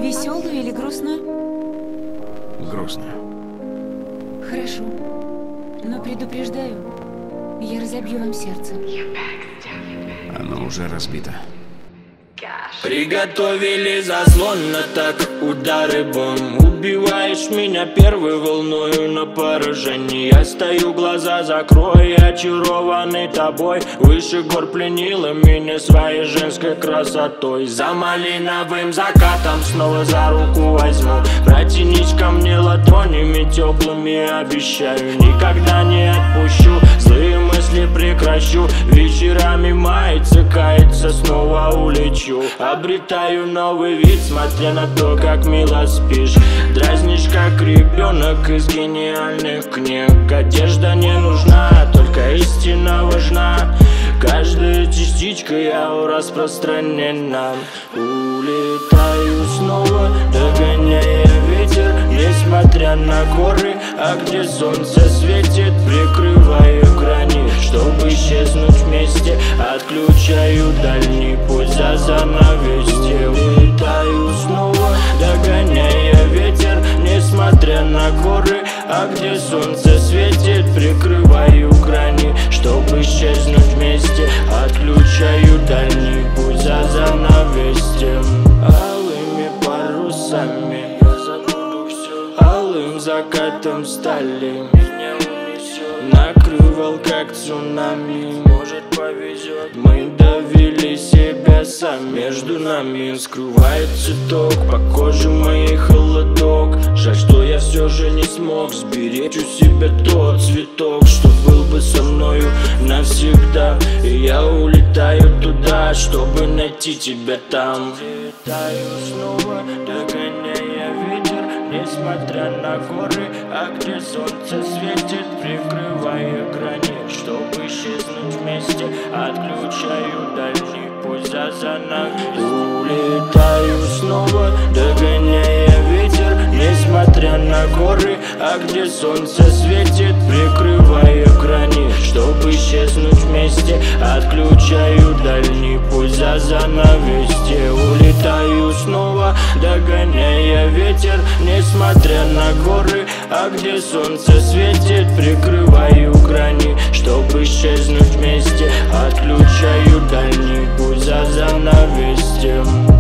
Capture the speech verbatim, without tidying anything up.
Веселую или грустную? Грустную. Хорошо. Но предупреждаю, я разобью вам сердце. Оно уже разбито. Приготовили заслон, так удары бомб. Убиваешь меня первой волною на поражение. Я стою, глаза закрой, очарованный тобой. Выше гор пленила меня своей женской красотой. За малиновым закатом снова за руку возьму. Протянись ко мне ладонями теплыми, обещаю, никогда не отпущу. Злые мысли прекращу, вечерами мается, кается, снова улечу. Обретаю новый вид, смотря на то, как мило спишь. Дразнишь, как ребенок из гениальных книг. Одежда не нужна, только истина важна. Каждая частичка я распространена. Улетаю снова, догоняя ветер, несмотря на горы, а где солнце светит, прикрываю грани, чтобы исчезнуть вместе. Отключаю дальний путь за занавесье. Улетаю снова, догоняя ветер, несмотря на горы, а где солнце светит, прикрываю грани, чтобы исчезнуть вместе. Отключаю дальний путь за занавесьем. Алыми парусами я забуду все, алым закатом стали меня унесет. Накрывал как цунами, может повезет. Мы довели себя сами, между нами скрывается ток, по коже моей холодок. Жаль, что я все же не смог сберечь у себя тот цветок, что был бы со мною навсегда. И я улетаю туда, чтобы найти тебя там. Летаю снова, догоняя ветер, несмотря на горы, а где солнце светит, прикрывая грани, чтобы исчезнуть вместе. Отключаю дальний путь за занавесью. Улетаю снова, догоняя ветер, несмотря на горы, а где солнце светит, прикрывая грани, чтобы исчезнуть вместе. Отключаю дальний путь за занавесью. Улетаю снова, догоняя ветер, несмотря на горы, а где солнце светит, прикрываю грани, чтобы исчезнуть вместе. Отключаю дальний путь за занавесью.